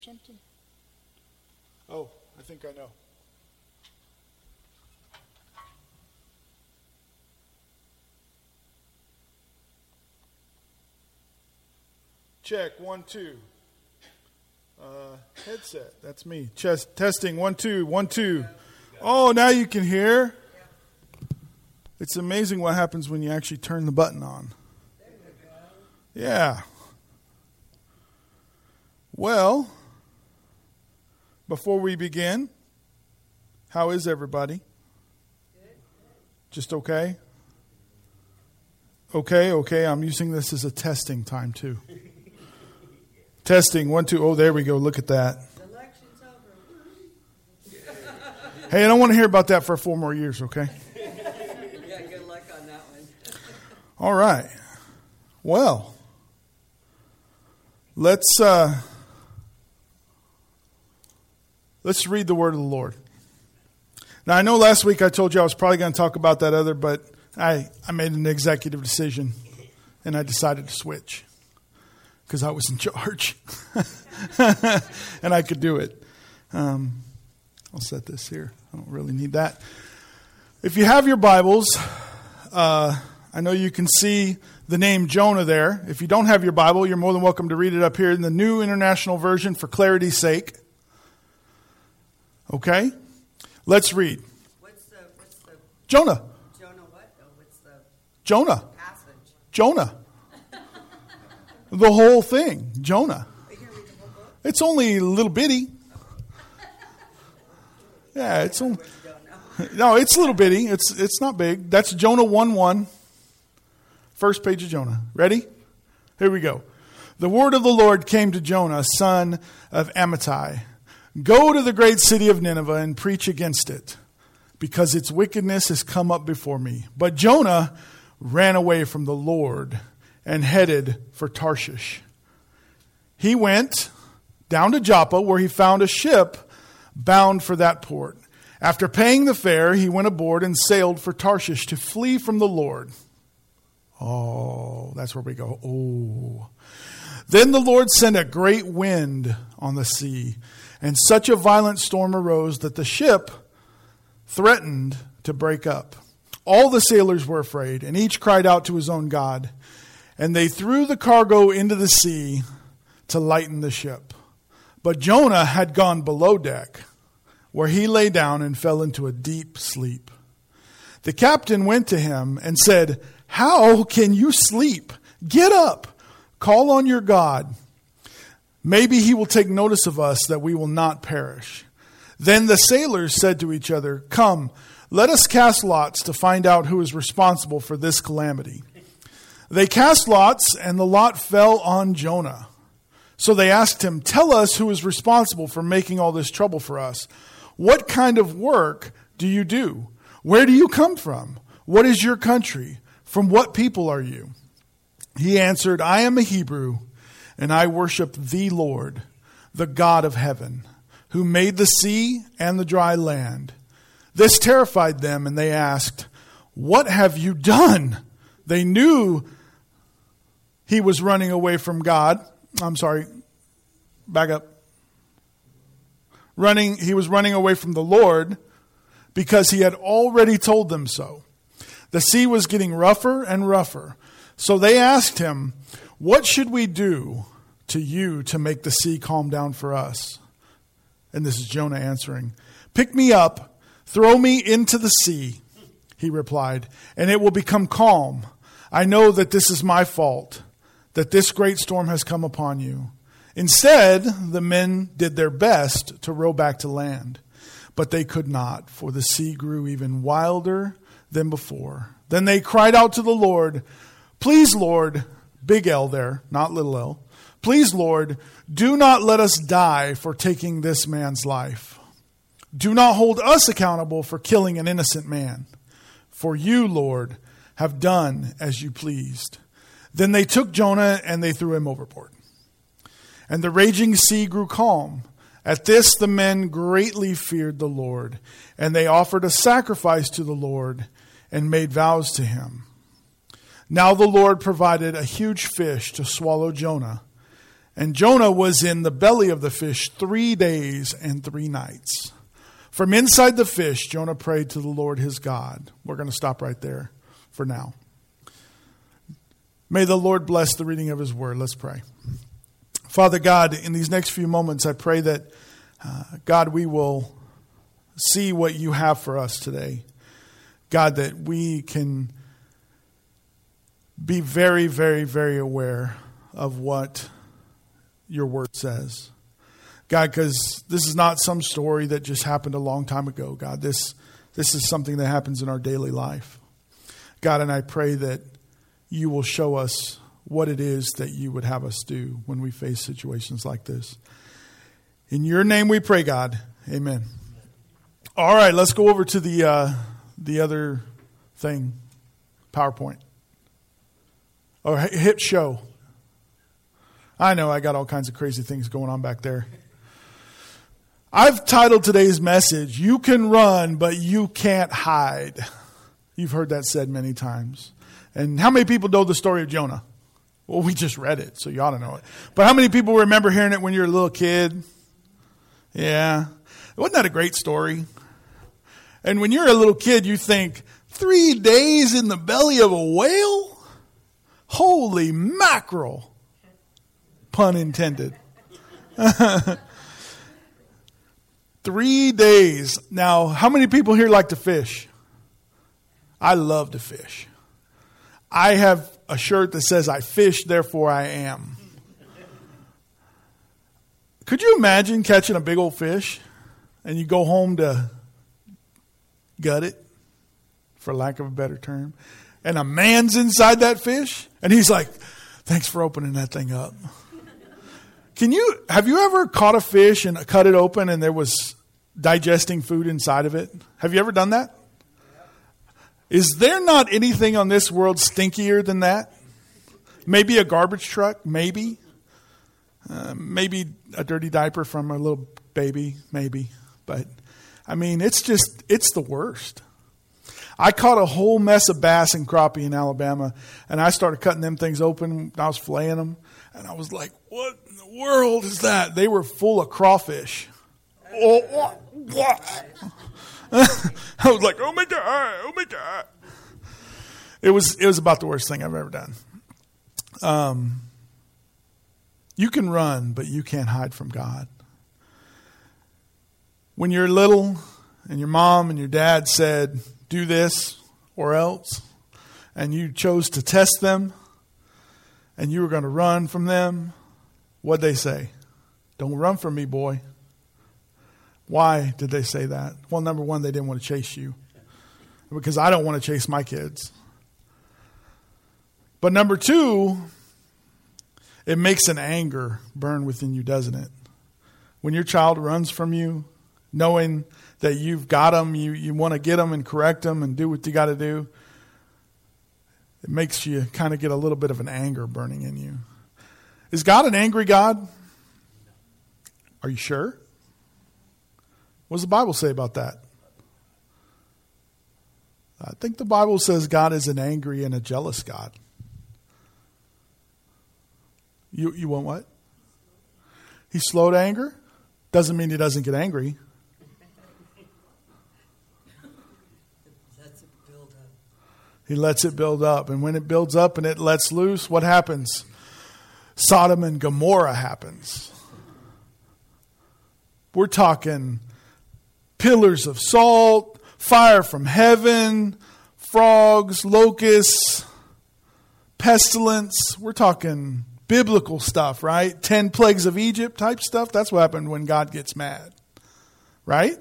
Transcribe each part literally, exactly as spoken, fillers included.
Oh, I think I know. Check, one, two. Uh, headset, that's me. Chest, testing, one, two, one, two. Oh, now you can hear. It's amazing what happens when you actually turn the button on. Yeah. Well, before we begin, how is everybody? Just okay? Okay, okay. I'm using this as a testing time too. Testing, one, two. Oh, there we go. Look at that. Hey, I don't want to hear about that for four more years, okay? Yeah, good luck on that one. All right. Well, let's uh, let's read the word of the Lord. Now, I know last week I told you I was probably going to talk about that other, but I, I made an executive decision, and I decided to switch because I was in charge, and I could do it. Um, I'll set this here. I don't really need that. If you have your Bibles, uh, I know you can see the name Jonah there. If you don't have your Bible, you're more than welcome to read it up here in the New International Version for clarity's sake. Okay? Let's read. What's the, what's the, Jonah. Jonah what? Oh, what's the Jonah. passage? Jonah. The whole thing. Jonah. Are you going to read the whole book? It's only a little bitty. Yeah, it's only, no, it's a little bitty. It's it's not big. That's Jonah one one. First page of Jonah. Ready? Here we go. The word of the Lord came to Jonah, son of Amittai. Go to the great city of Nineveh and preach against it, because its wickedness has come up before me. But Jonah ran away from the Lord and headed for Tarshish. He went down to Joppa, where he found a ship bound for that port. After paying the fare, he went aboard and sailed for Tarshish to flee from the Lord. Oh, that's where we go. Oh. Then the Lord sent a great wind on the sea, and such a violent storm arose that the ship threatened to break up. All the sailors were afraid, and each cried out to his own God. And they threw the cargo into the sea to lighten the ship. But Jonah had gone below deck, where he lay down and fell into a deep sleep. The captain went to him and said, "How can you sleep? Get up, call on your God. Maybe he will take notice of us that we will not perish." Then the sailors said to each other, "Come, let us cast lots to find out who is responsible for this calamity." They cast lots, and the lot fell on Jonah. So they asked him, "Tell us who is responsible for making all this trouble for us. What kind of work do you do? Where do you come from? What is your country? From what people are you?" He answered, "I am a Hebrew, and I worship the Lord, the God of heaven, who made the sea and the dry land." This terrified them, and they asked, "What have you done?" They knew he was running away from God. I'm sorry, back up. Running, he was running away from the Lord because he had already told them so. The sea was getting rougher and rougher. So they asked him, "What should we do to you to make the sea calm down for us?" And this is Jonah answering, "Pick me up, throw me into the sea," he replied, "and it will become calm. I know that this is my fault, that this great storm has come upon you." Instead, the men did their best to row back to land, but they could not, for the sea grew even wilder than before. Then they cried out to the Lord, "Please, Lord," big L there, not little l, "please, Lord, do not let us die for taking this man's life. Do not hold us accountable for killing an innocent man. For you, Lord, have done as you pleased." Then they took Jonah and they threw him overboard. And the raging sea grew calm. At this, the men greatly feared the Lord, and they offered a sacrifice to the Lord and made vows to him. Now the Lord provided a huge fish to swallow Jonah, And Jonah was in the belly of the fish three days and three nights. From inside the fish, Jonah prayed to the Lord his God. We're going to stop right there for now. May the Lord bless the reading of his word. Let's pray. Father God, in these next few moments, I pray that, uh, God, we will see what you have for us today. God, that we can be very, very, very aware of what your word says. God, because this is not some story that just happened a long time ago. God, this this is something that happens in our daily life. God, and I pray that you will show us what it is that you would have us do when we face situations like this. In your name we pray, God. Amen. All right, let's go over to the uh, the other thing, PowerPoint. Or hit show. I know I got all kinds of crazy things going on back there. I've titled today's message, You Can Run, But You Can't Hide. You've heard that said many times. And how many people know the story of Jonah? Well, we just read it, so you ought to know it. But how many people remember hearing it when you were a little kid? Yeah. Wasn't that a great story? And when you're a little kid, you think, three days in the belly of a whale? Holy mackerel. Pun intended. Three days. Now, how many people here like to fish? I love to fish. I have a shirt that says, I fish, therefore I am. Could you imagine catching a big old fish and you go home to gut it, for lack of a better term, and a man's inside that fish and he's like, thanks for opening that thing up. Can you, have you ever caught a fish and cut it open and there was digesting food inside of it? Have you ever done that? Is there not anything on this world stinkier than that? Maybe a garbage truck, maybe. Uh, maybe a dirty diaper from a little baby, maybe. But, I mean, it's just, it's the worst. I caught a whole mess of bass and crappie in Alabama, and I started cutting them things open. I was filleting them, and I was like, what in the world is that? They were full of crawfish. Oh, I was like, oh my God, oh my God. It was, it was about the worst thing I've ever done. Um, you can run, but you can't hide from God. When you're little and your mom and your dad said, do this or else, and you chose to test them and you were going to run from them, what'd they say? Don't run from me, boy. Why did they say that? Well, number one, they didn't want to chase you, because I don't want to chase my kids. But number two, it makes an anger burn within you, doesn't it? When your child runs from you, knowing that you've got them, you, you want to get them and correct them and do what you got to do, it makes you kind of get a little bit of an anger burning in you. Is God an angry God? Are you sure? What does the Bible say about that? I think the Bible says God is an angry and a jealous God. You you want what? He's slow to anger? Doesn't mean he doesn't get angry. Lets it build up. He lets it build up. And when it builds up and it lets loose, what happens? Sodom and Gomorrah happens. We're talking pillars of salt, fire from heaven, frogs, locusts, pestilence. We're talking biblical stuff, right? Ten plagues of Egypt type stuff. That's what happened when God gets mad, right?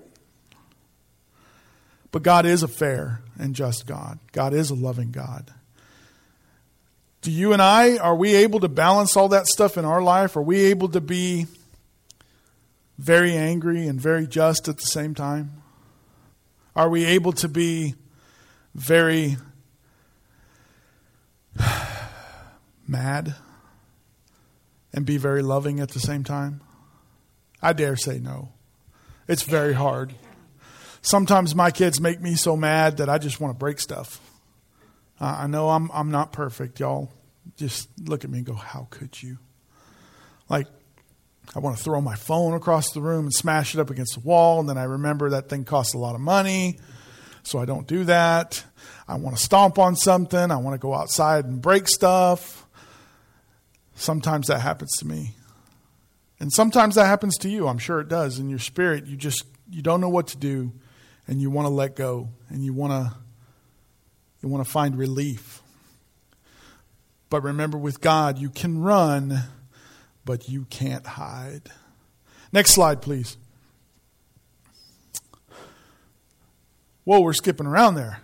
But God is a fair and just God. God is a loving God. Do you and I, are we able to balance all that stuff in our life? Are we able to be very angry and very just at the same time? Are we able to be very mad and be very loving at the same time? I dare say no. It's very hard. Sometimes my kids make me so mad that I just want to break stuff. Uh, I know I'm I'm not perfect, y'all. Just look at me and go, how could you? Like, I want to throw my phone across the room and smash it up against the wall, and then I remember that thing costs a lot of money, so I don't do that. I want to stomp on something. I want to go outside and break stuff. Sometimes that happens to me. And sometimes that happens to you. I'm sure it does. In your spirit, you just, you don't know what to do, and you want to let go, and you want to, you want to find relief. But remember, with God, you can run, but you can't hide. Next slide, please. Whoa, we're skipping around there.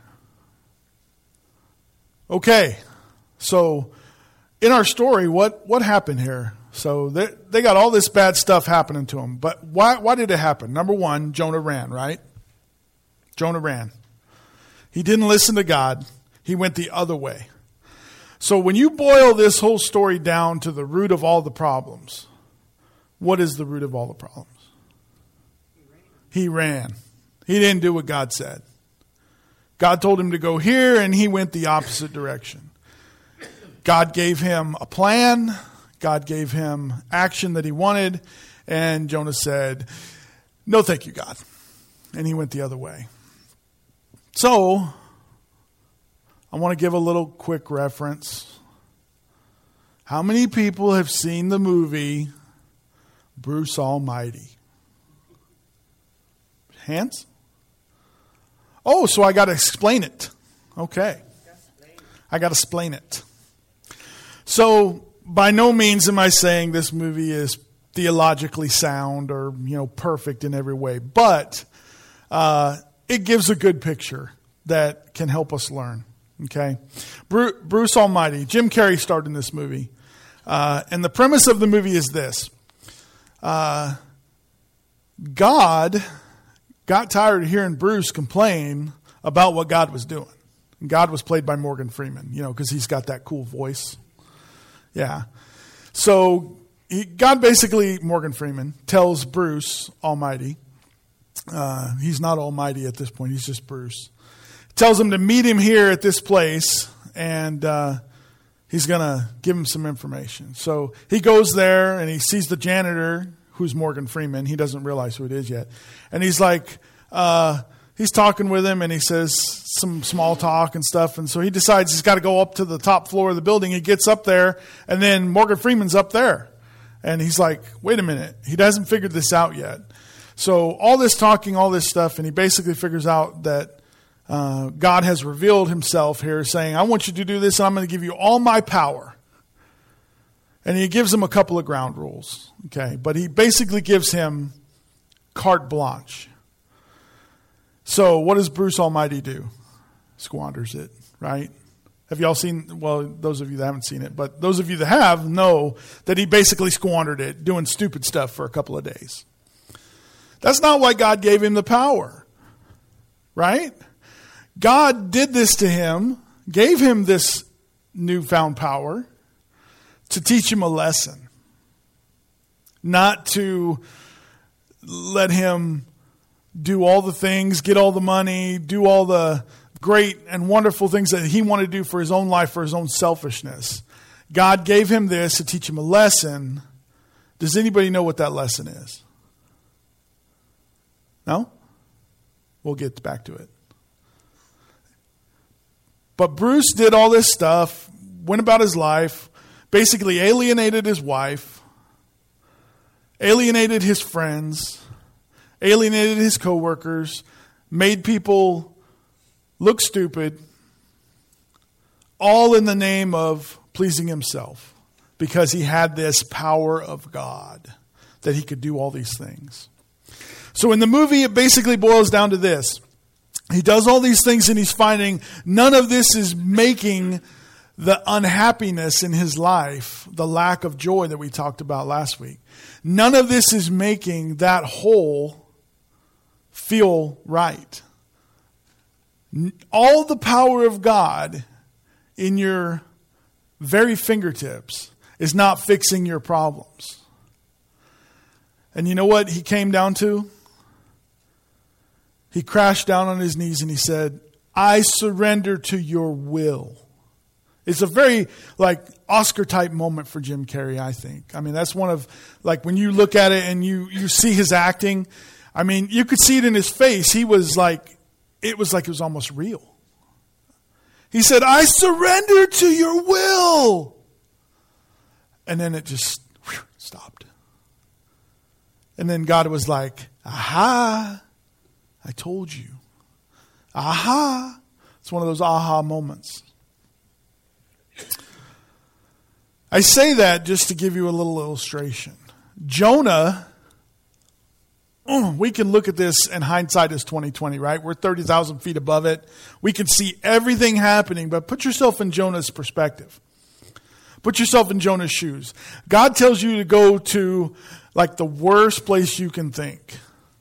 Okay, so in our story, what, what happened here? So they, they got all this bad stuff happening to them. But why, why did it happen? Number one, Jonah ran, right? Jonah ran. He didn't listen to God. He went the other way. So when you boil this whole story down to the root of all the problems, what is the root of all the problems? He ran. He didn't do what God said. God told him to go here, and he went the opposite direction. God gave him a plan. God gave him action that he wanted. And Jonah said, no, thank you, God. And he went the other way. So, I want to give a little quick reference. How many people have seen the movie Bruce Almighty? Hands? Oh, so I got to explain it. Okay. I got to explain it. So, by no means am I saying this movie is theologically sound or, you know, perfect in every way. But uh, it gives a good picture that can help us learn. Okay? Bruce Almighty. Jim Carrey starred in this movie. Uh, and the premise of the movie is this. Uh, God got tired of hearing Bruce complain about what God was doing. And God was played by Morgan Freeman, you know, because he's got that cool voice. Yeah. So he, God basically, Morgan Freeman, tells Bruce Almighty, uh, he's not Almighty at this point, he's just Bruce, tells him to meet him here at this place, and uh, he's going to give him some information. So he goes there, and he sees the janitor, who's Morgan Freeman. He doesn't realize who it is yet. And he's like, uh, he's talking with him, and he says some small talk and stuff. And so he decides he's got to go up to the top floor of the building. He gets up there, and then Morgan Freeman's up there. And he's like, wait a minute. He hasn't figured this out yet. So all this talking, all this stuff, and he basically figures out that uh, God has revealed himself here, saying, I want you to do this, and I'm going to give you all my power. And he gives him a couple of ground rules. Okay, but he basically gives him carte blanche. So what does Bruce Almighty do? Squanders it, right? Have y'all seen, well, those of you that haven't seen it, but those of you that have know that he basically squandered it doing stupid stuff for a couple of days. That's not why God gave him the power, right? God did this to him, gave him this newfound power to teach him a lesson, not to let him do all the things, get all the money, do all the great and wonderful things that he wanted to do for his own life, for his own selfishness. God gave him this to teach him a lesson. Does anybody know what that lesson is? No? We'll get back to it. But Bruce did all this stuff, went about his life, basically alienated his wife, alienated his friends, alienated his coworkers, made people look stupid, all in the name of pleasing himself, because he had this power of God that he could do all these things. So in the movie, it basically boils down to this. He does all these things, and he's finding none of this is making the unhappiness in his life, the lack of joy that we talked about last week. None of this is making that hole feel right. All the power of God in your very fingertips is not fixing your problems. And you know what he came down to? He crashed down on his knees and he said, I surrender to your will. It's a very, like, Oscar-type moment for Jim Carrey, I think. I mean, that's one of, like, when you look at it and you, you see his acting, I mean, you could see it in his face. He was like, it was like it was almost real. He said, I surrender to your will. And then it just whew, stopped. And then God was like, aha, I told you. Aha. It's one of those aha moments. I say that just to give you a little illustration. Jonah, we can look at this, and hindsight is twenty twenty, right? We're thirty thousand feet above it. We can see everything happening, but put yourself in Jonah's perspective. Put yourself in Jonah's shoes. God tells you to go to, like, the worst place you can think.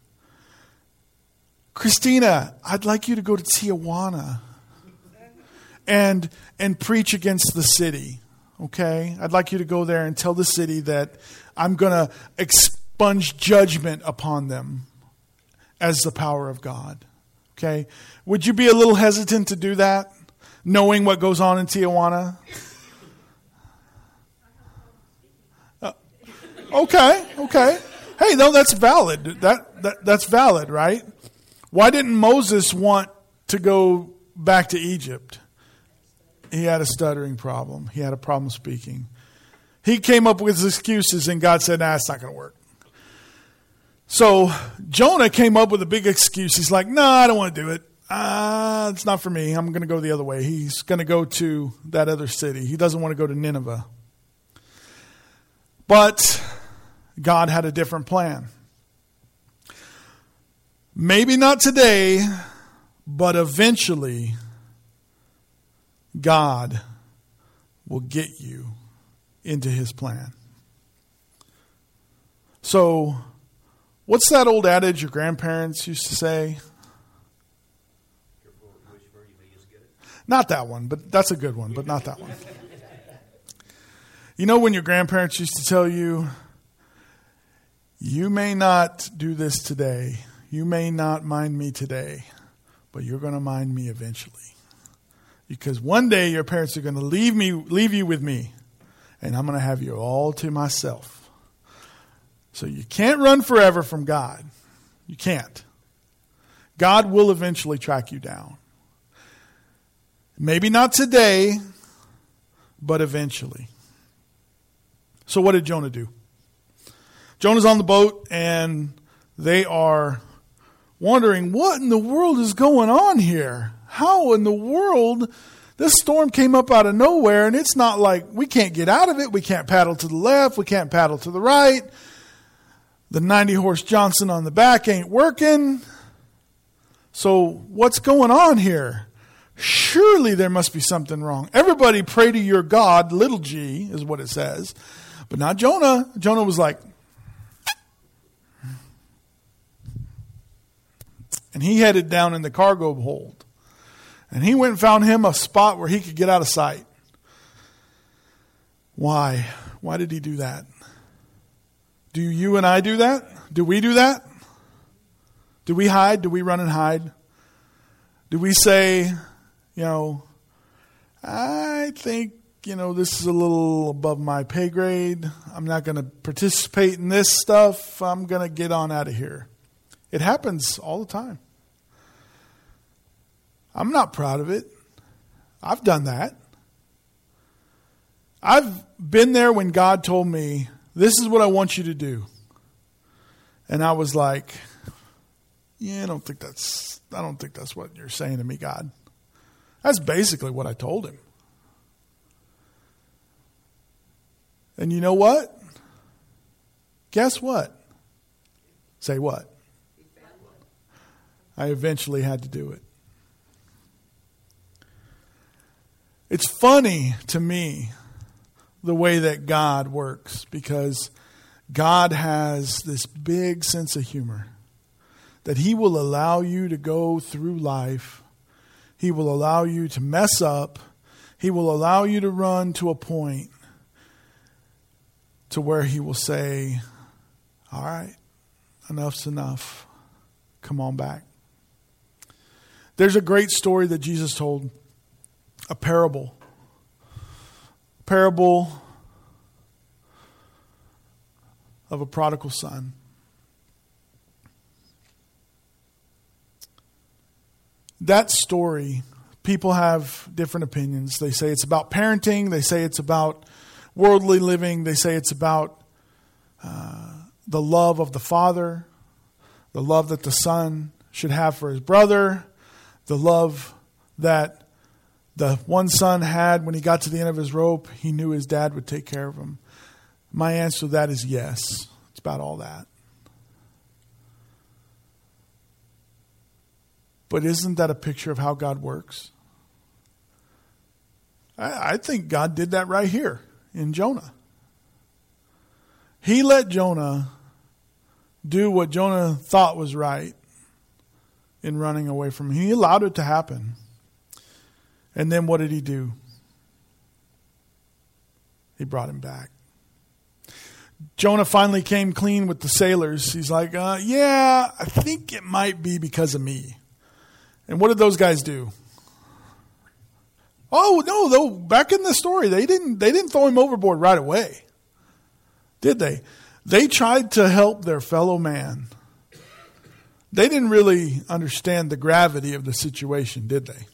Christina, I'd like you to go to Tijuana and and preach against the city. Okay? I'd like you to go there and tell the city that I'm going to expunge judgment upon them as the power of God. Okay? Would you be a little hesitant to do that, knowing what goes on in Tijuana? Uh, okay, okay. Hey, no, that's valid. That, that that's valid, right? Why didn't Moses want to go back to Egypt? He had a stuttering problem. He had a problem speaking. He came up with excuses, and God said, nah, it's not going to work. So Jonah came up with a big excuse. He's like, no, nah, I don't want to do it. Uh, it's not for me. I'm going to go the other way. He's going to go to that other city. He doesn't want to go to Nineveh. But God had a different plan. Maybe not today, but eventually God will get you into his plan. So, what's that old adage your grandparents used to say? Not that one, but that's a good one, but not that one. You know when your grandparents used to tell you, you may not do this today, you may not mind me today, but you're going to mind me eventually. Because one day your parents are going to leave me, leave you with me, and I'm going to have you all to myself. So you can't run forever from God. You can't. God will eventually track you down. Maybe not today, but eventually. So what did Jonah do? Jonah's on the boat, and they are wondering, what in the world is going on here? How in the world, this storm came up out of nowhere, and it's not like we can't get out of it. We can't paddle to the left. We can't paddle to the right. The ninety-horse Johnson on the back ain't working. So what's going on here? Surely there must be something wrong. Everybody pray to your God, little g is what it says. But not Jonah. Jonah was like, and he headed down in the cargo hold. And he went and found him a spot where he could get out of sight. Why? Why did he do that? Do you and I do that? Do we do that? Do we hide? Do we run and hide? Do we say, you know, I think, you know, this is a little above my pay grade. I'm not going to participate in this stuff. I'm going to get on out of here. It happens all the time. I'm not proud of it. I've done that. I've been there when God told me, this is what I want you to do. And I was like, yeah, I don't think that's, I don't think that's what you're saying to me, God. That's basically what I told him. And you know what? Guess what? Say what? I eventually had to do it. It's funny to me the way that God works, because God has this big sense of humor that he will allow you to go through life. He will allow you to mess up. He will allow you to run to a point to where he will say, all right, enough's enough. Come on back. There's a great story that Jesus told, a parable parable of a prodigal son. That story, people have different opinions. They say it's about parenting. They say it's about worldly living. They say it's about uh, the love of the father, the love that the son should have for his brother, the love that the one son had when he got to the end of his rope. He knew his dad would take care of him. My answer to that is yes. It's about all that. But isn't that a picture of how God works? I, I think God did that right here in Jonah. He let Jonah do what Jonah thought was right in running away from him. He allowed it to happen. And then what did he do? He brought him back. Jonah finally came clean with the sailors. He's like, uh, yeah, I think it might be because of me. And what did those guys do? Oh, no, though, back in the story, they didn't they didn't throw him overboard right away. Did they? They tried to help their fellow man. They didn't really understand the gravity of the situation, did they?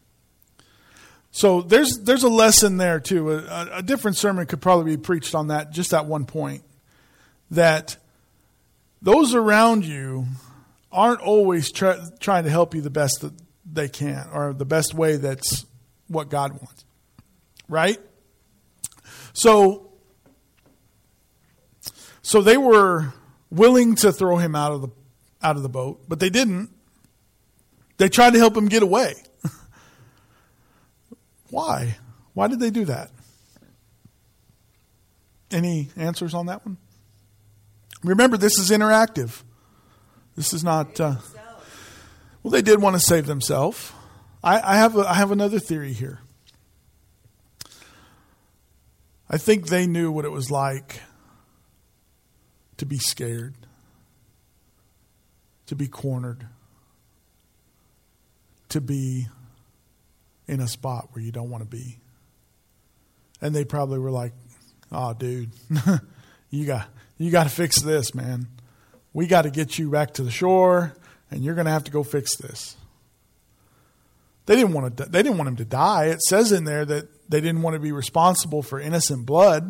So there's there's a lesson there too. A, a different sermon could probably be preached on that, just at one point. That those around you aren't always try, trying to help you the best that they can, or the best way that's what God wants. Right? So, so they were willing to throw him out of the out of the boat, but they didn't. They tried to help him get away. Why? Why did they do that? Any answers on that one? Remember, this is interactive. This is not. Uh, well, they did want to save themselves. I, I have. A, I have another theory here. I think they knew what it was like to be scared, to be cornered, to be in a spot where you don't want to be. And they probably were like, oh, dude, you got you got to fix this, man. We got to get you back to the shore, and you're going to have to go fix this. They didn't want to. They didn't want him to die. It says in there that they didn't want to be responsible for innocent blood.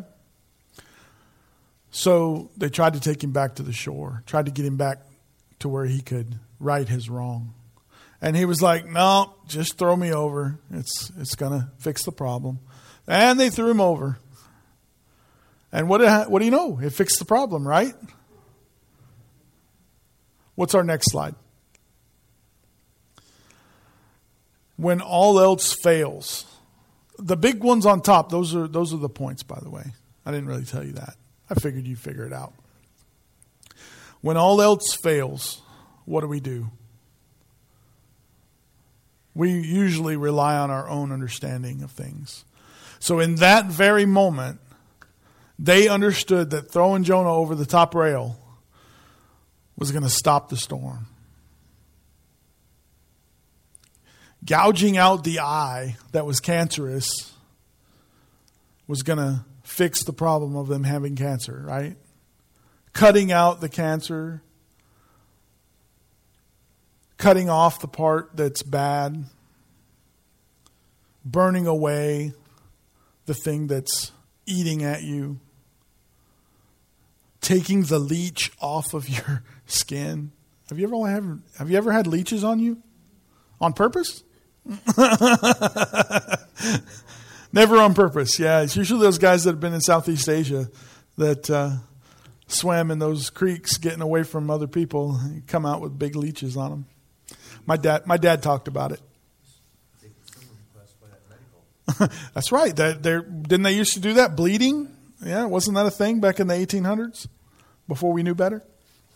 So they tried to take him back to the shore, tried to get him back to where he could right his wrong. And he was like, no, just throw me over. It's it's going to fix the problem. And they threw him over. And what, what do you know? It fixed the problem, right? What's our next slide? When all else fails. The big ones on top, those are those are the points, by the way. I didn't really tell you that. I figured you'd figure it out. When all else fails, what do we do? We usually rely on our own understanding of things. So in that very moment, they understood that throwing Jonah over the top rail was going to stop the storm. Gouging out the eye that was cancerous was going to fix the problem of them having cancer, right? Cutting out the cancer, cutting off the part that's bad, burning away the thing that's eating at you, taking the leech off of your skin. Have you ever have, have you ever had leeches on you? On purpose? Never on purpose. Yeah, it's usually those guys that have been in Southeast Asia that uh, swam in those creeks getting away from other people, come out with big leeches on them. My dad, my dad talked about it. That's right. That there didn't they used to do that? Bleeding? Yeah, wasn't that a thing back in the eighteen hundreds before we knew better?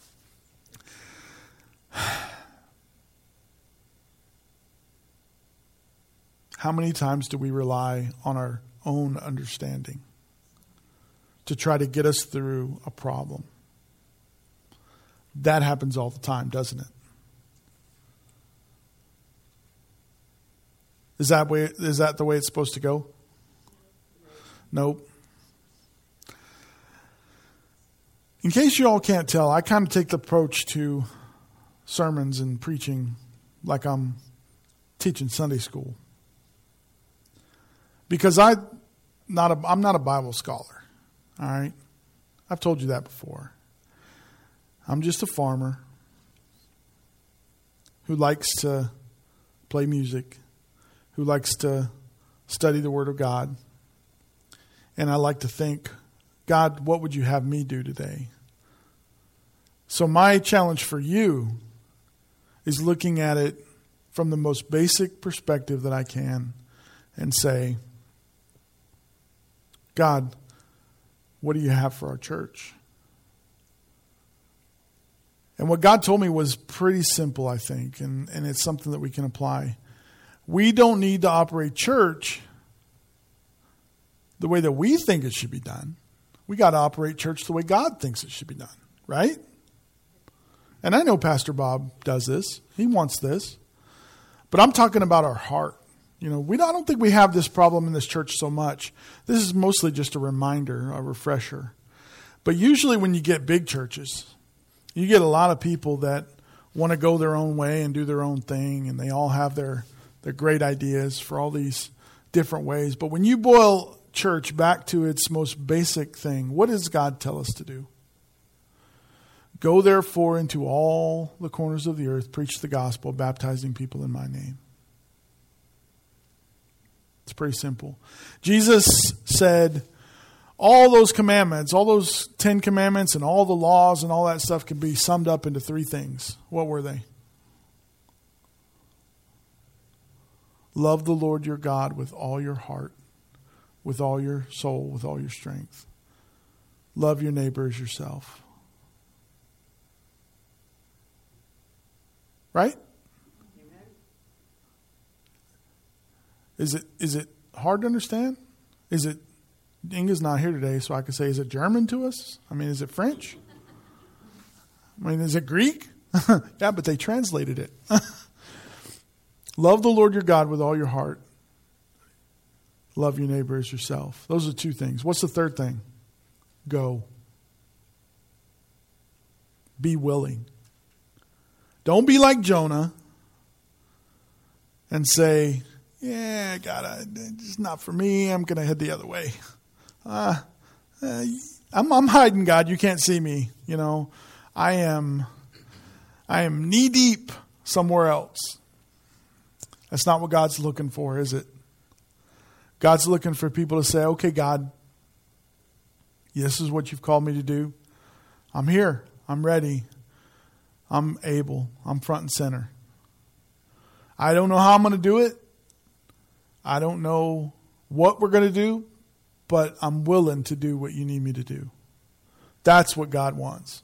How many times do we rely on our own understanding to try to get us through a problem? That happens all the time, doesn't it? Is that way? Is that the way it's supposed to go? Nope. In case you all can't tell, I kind of take the approach to sermons and preaching like I'm teaching Sunday school. Because I not a, I'm not a Bible scholar. All right? I've told you that before. I'm just a farmer who likes to play music, who likes to study the Word of God. And I like to think, God, what would you have me do today? So my challenge for you is looking at it from the most basic perspective that I can and say, God, what do you have for our church? And what God told me was pretty simple, I think, and, and it's something that we can apply. We don't need to operate church the way that we think it should be done. We got to operate church the way God thinks it should be done, right? And I know Pastor Bob does this. He wants this. But I'm talking about our heart. You know, we don't, I don't think we have this problem in this church so much. This is mostly just a reminder, a refresher. But usually when you get big churches, you get a lot of people that want to go their own way and do their own thing, and they all have their, their great ideas for all these different ways. But when you boil church back to its most basic thing, what does God tell us to do? Go therefore into all the corners of the earth, preach the gospel, baptizing people in my name. It's pretty simple. Jesus said all those commandments, all those Ten Commandments and all the laws and all that stuff can be summed up into three things. What were they? Love the Lord your God with all your heart, with all your soul, with all your strength. Love your neighbor as yourself. Right? Amen. Is it is it hard to understand? Is it, Inga's not here today, so I could say, is it German to us? I mean, is it French? I mean, is it Greek? Yeah, but they translated it. Love the Lord your God with all your heart. Love your neighbor as yourself. Those are two things. What's the third thing? Go. Be willing. Don't be like Jonah and say, yeah, God, it's not for me. I'm going to head the other way. Uh, uh, I'm, I'm hiding, God. You can't see me. You know, I am, I am knee deep somewhere else. That's not what God's looking for, is it? God's looking for people to say, okay, God, this is what you've called me to do. I'm here. I'm ready. I'm able. I'm front and center. I don't know how I'm going to do it. I don't know what we're going to do, but I'm willing to do what you need me to do. That's what God wants.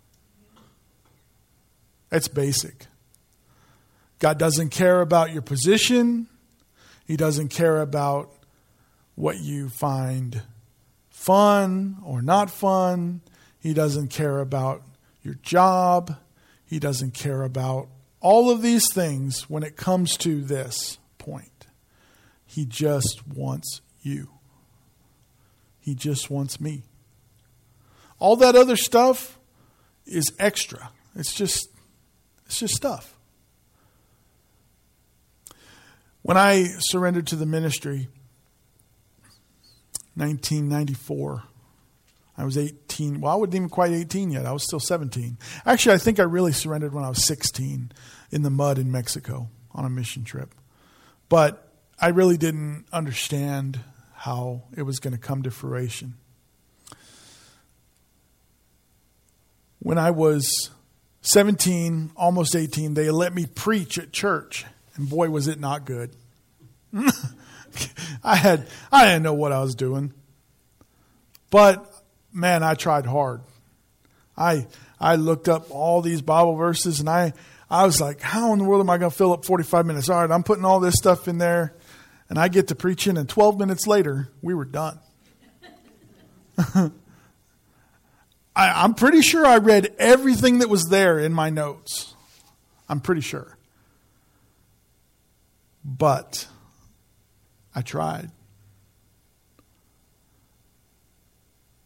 It's basic. God doesn't care about your position. He doesn't care about what you find fun or not fun. He doesn't care about your job. He doesn't care about all of these things when it comes to this point. He just wants you. He just wants me. All that other stuff is extra. It's just, it's just stuff. When I surrendered to the ministry, nineteen ninety-four, I was eighteen. Well, I wasn't even quite eighteen yet. I was still seventeen. Actually, I think I really surrendered when I was sixteen in the mud in Mexico on a mission trip. But I really didn't understand how it was going to come to fruition. When I was seventeen, almost eighteen, they let me preach at church. And boy, was it not good. I had I didn't know what I was doing. But man, I tried hard. I I looked up all these Bible verses and I, I was like, how in the world am I going to fill up forty-five minutes? All right, I'm putting all this stuff in there. And I get to preaching, and twelve minutes later, we were done. I, I'm pretty sure I read everything that was there in my notes. I'm pretty sure. But I tried.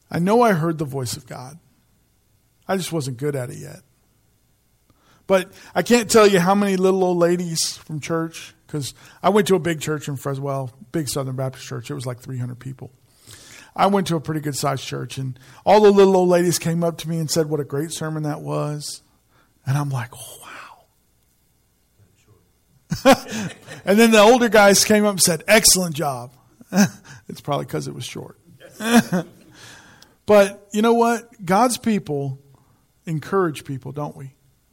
I know I heard the voice of God. I just wasn't good at it yet. But I can't tell you how many little old ladies from church, because I went to a big church in Fresno, well, big Southern Baptist church. It was like three hundred people. I went to a pretty good sized church, and all the little old ladies came up to me and said what a great sermon that was. And I'm like, oh, wow. And then the older guys came up and said, excellent job. It's probably because it was short. But you know what? God's people encourage people, don't we?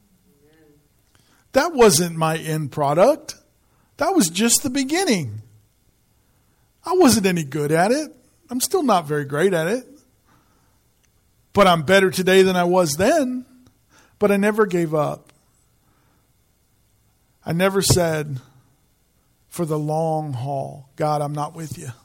That wasn't my end product. That was just the beginning. I wasn't any good at it. I'm still not very great at it. But I'm better today than I was then. But I never gave up. I never said, for the long haul, God, I'm not with you.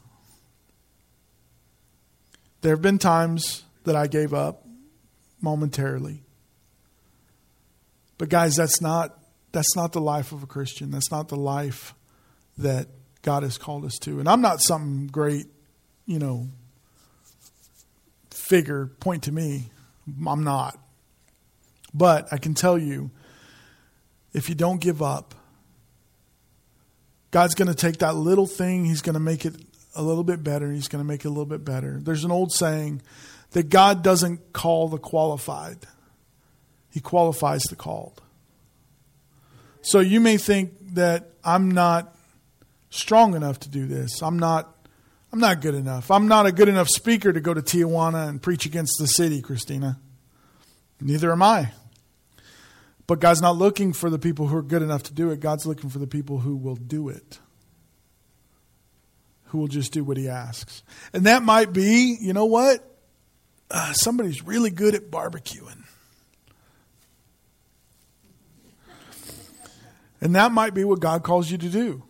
There have been times that I gave up momentarily. But guys, that's not that's not the life of a Christian. That's not the life that God has called us to. And I'm not some great, you know, figure, point to me. I'm not. But I can tell you, if you don't give up, God's going to take that little thing, He's going to make it a little bit better. He's going to make it a little bit better. There's an old saying that God doesn't call the qualified. He qualifies the called. So you may think that I'm not strong enough to do this. I'm not I'm not good enough. I'm not a good enough speaker to go to Tijuana and preach against the city, Christina. Neither am I. But God's not looking for the people who are good enough to do it. God's looking for the people who will do it. Who will just do what He asks. And that might be, you know what? Uh, somebody's really good at barbecuing. And that might be what God calls you to do.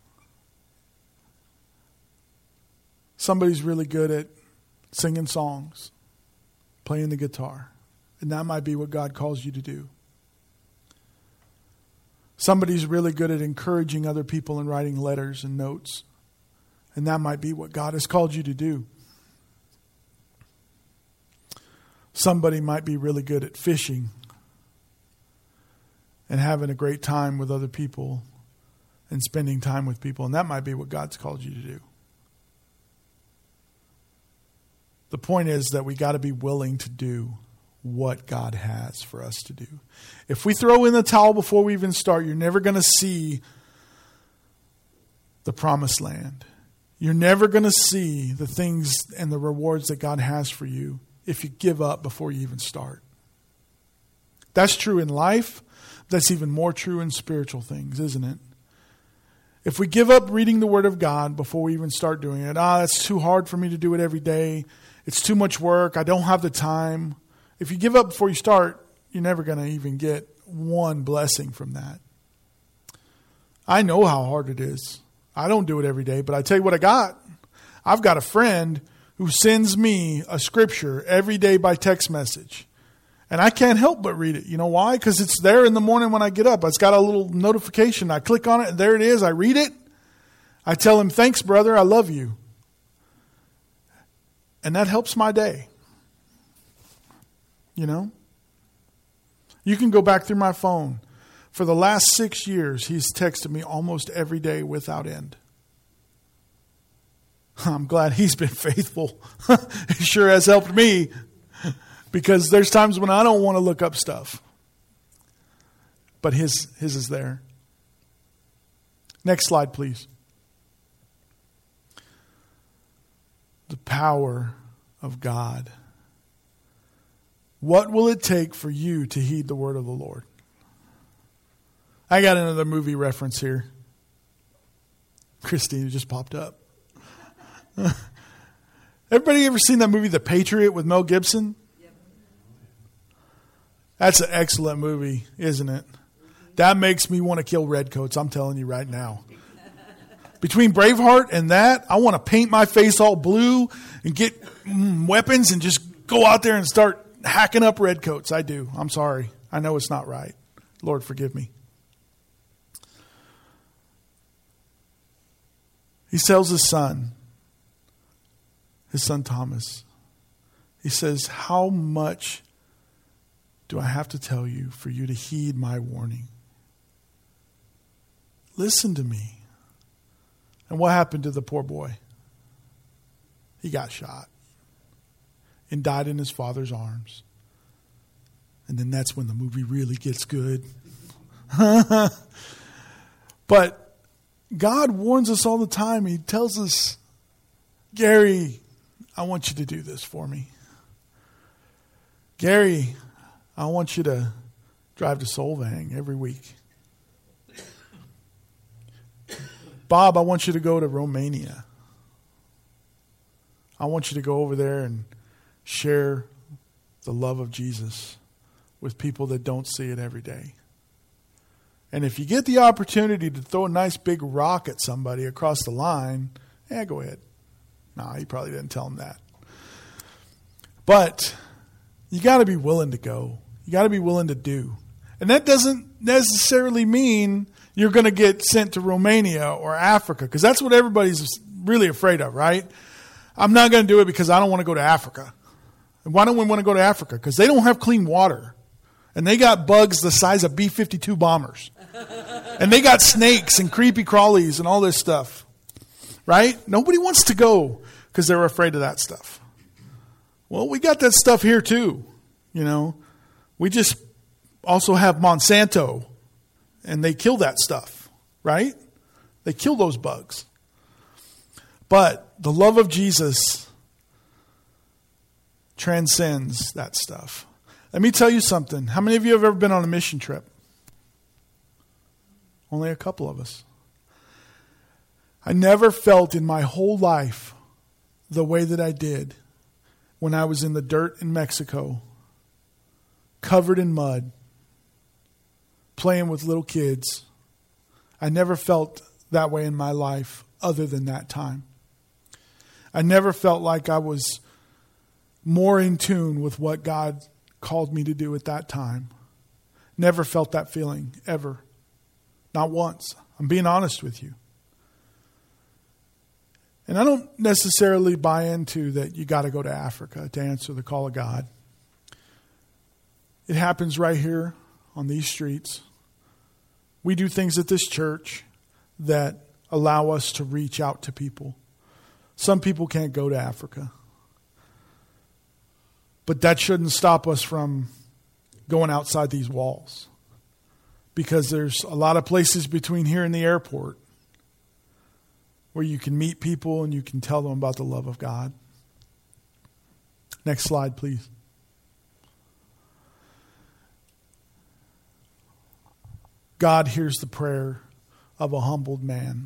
Somebody's really good at singing songs, playing the guitar. And that might be what God calls you to do. Somebody's really good at encouraging other people and writing letters and notes. And that might be what God has called you to do. Somebody might be really good at fishing and having a great time with other people and spending time with people. And that might be what God's called you to do. The point is that we got to be willing to do what God has for us to do. If we throw in the towel before we even start, you're never going to see the promised land. You're never going to see the things and the rewards that God has for you if you give up before you even start. That's true in life. That's even more true in spiritual things, isn't it? If we give up reading the Word of God before we even start doing it, ah, that's too hard for me to do it every day. It's too much work. I don't have the time. If you give up before you start, you're never going to even get one blessing from that. I know how hard it is. I don't do it every day, but I tell you what I got. I've got a friend who sends me a scripture every day by text message. And I can't help but read it. You know why? Because it's there in the morning when I get up. It's got a little notification. I click on it, and there it is. I read it. I tell him, thanks, brother. I love you. And that helps my day. You know? You can go back through my phone. For the last six years, he's texted me almost every day without end. I'm glad he's been faithful. He sure has helped me. Because there's times when I don't want to look up stuff. But his his is there. Next slide, please. The power of God. What will it take for you to heed the word of the Lord? I got another movie reference here. Christine just popped up. Everybody ever seen that movie, The Patriot, with Mel Gibson? That's an excellent movie, isn't it? That makes me want to kill redcoats, I'm telling you right now. Between Braveheart and that, I want to paint my face all blue and get mm, weapons and just go out there and start hacking up redcoats. I do. I'm sorry. I know it's not right. Lord, forgive me. He tells his son, his son Thomas, He says, how much do I have to tell you for you to heed my warning? Listen to me. And what happened to the poor boy? He got shot and died in his father's arms. And then that's when the movie really gets good. But God warns us all the time. He tells us, Gary, I want you to do this for me. Gary, I want you to drive to Solvang every week. Bob, I want you to go to Romania. I want you to go over there and share the love of Jesus with people that don't see it every day. And if you get the opportunity to throw a nice big rock at somebody across the line, yeah, go ahead. No, he probably didn't tell him that. But you got to be willing to go. You got to be willing to do. And that doesn't necessarily mean you're going to get sent to Romania or Africa, because that's what everybody's really afraid of, right? I'm not going to do it because I don't want to go to Africa. And why don't we want to go to Africa? Because they don't have clean water. And they got bugs the size of B fifty-two bombers. And they got snakes and creepy crawlies and all this stuff. Right? Nobody wants to go because they're afraid of that stuff. Well, we got that stuff here too. You know, we just also have Monsanto, and they kill that stuff. Right? They kill those bugs. But the love of Jesus transcends that stuff. Let me tell you something. How many of you have ever been on a mission trip? Only a couple of us. I never felt in my whole life the way that I did when I was in the dirt in Mexico, covered in mud, playing with little kids. I never felt that way in my life other than that time. I never felt like I was more in tune with what God called me to do at that time. Never felt that feeling, ever. Not once. I'm being honest with you. And I don't necessarily buy into that you got to go to Africa to answer the call of God. It happens right here on these streets. We do things at this church that allow us to reach out to people. Some people can't go to Africa. But that shouldn't stop us from going outside these walls. Because there's a lot of places between here and the airport where you can meet people and you can tell them about the love of God. Next slide, please. God hears the prayer of a humbled man.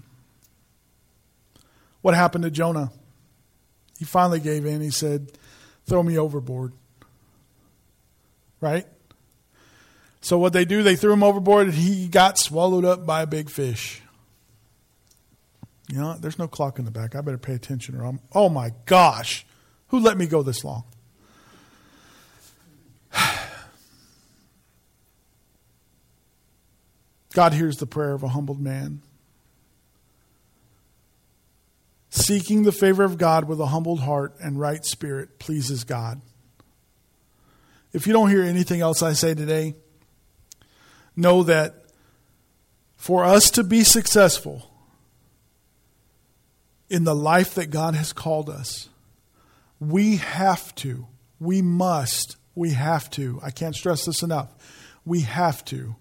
What happened to Jonah? He finally gave in. He said, throw me overboard. Right? So what they do, they threw him overboard and he got swallowed up by a big fish. You know, there's no clock in the back. I better pay attention or I'm, oh my gosh, who let me go this long? God hears the prayer of a humbled man. Seeking the favor of God with a humbled heart and right spirit pleases God. If you don't hear anything else I say today, know that for us to be successful in the life that God has called us, we have to, we must, we have to, I can't stress this enough, we have to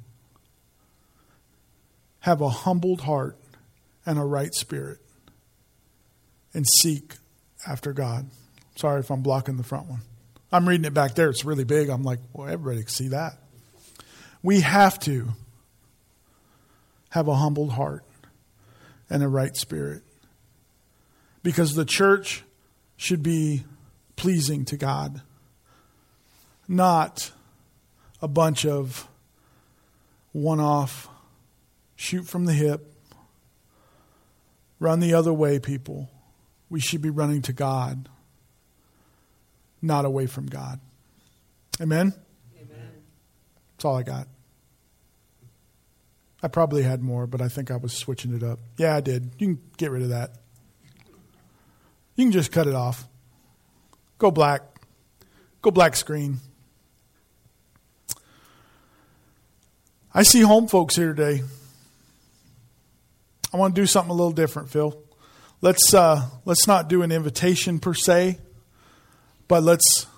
have a humbled heart and a right spirit and seek after God. Sorry if I'm blocking the front one. I'm reading it back there. It's really big. I'm like, well, everybody can see that. We have to have a humbled heart and a right spirit. Because the church should be pleasing to God. Not a bunch of one-off, shoot from the hip, run the other way people. We should be running to God, not away from God. Amen? Amen. That's all I got. I probably had more, but I think I was switching it up. Yeah, I did. You can get rid of that. You can just cut it off. Go black. Go black screen. I see home folks here today. I want to do something a little different, Phil. Let's uh, let's not do an invitation per se, but let's